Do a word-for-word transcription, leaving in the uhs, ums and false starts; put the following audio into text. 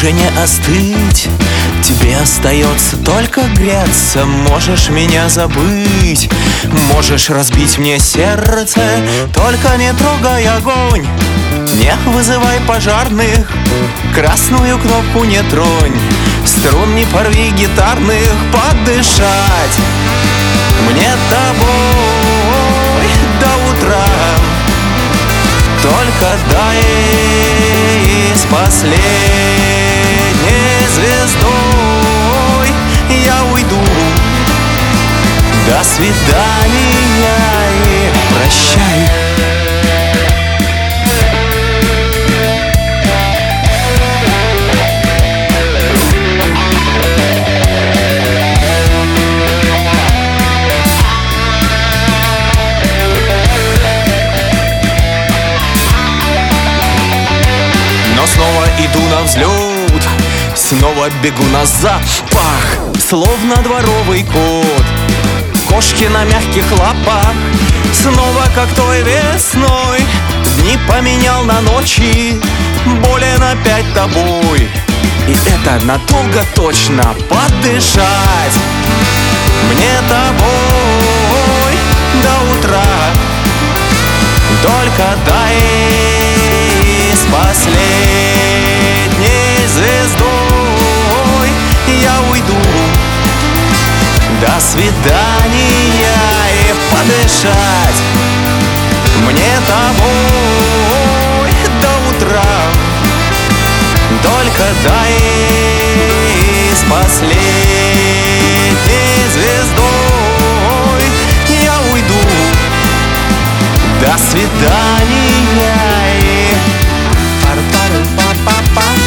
уже не остыть. Тебе остается только греться. Можешь меня забыть, можешь разбить мне сердце, только не трогай огонь, не вызывай пожарных, красную кнопку не тронь, струн не порви гитарных, подышать мне тобой до утра. Только дай с последней звездой я уйду. До свидания и прощай. Снова иду на взлет, снова бегу на запах, словно дворовый кот. Кошки на мягких лапах, снова как той весной. Дни поменял на ночи, болен опять тобой. И это надолго точно подышать мне тобой до утра. Только дай с последней звездой я уйду. До свидания и подышать мне тобой до утра. Только дай с последней звездой я уйду. До свидания и пар-пар-па-па-па.